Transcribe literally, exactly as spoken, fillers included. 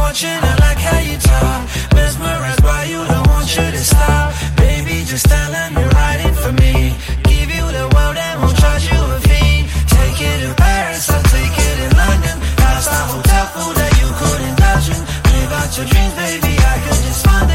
watching, I like how you talk. Mesmerized by you, don't want you to stop. Baby, just tell them you're riding for me. Give you the world and won't charge you a fee. Take it to Paris, I'll take it in London. Five-star hotel food that you couldn't imagine. Live out your dreams, baby, I could just fund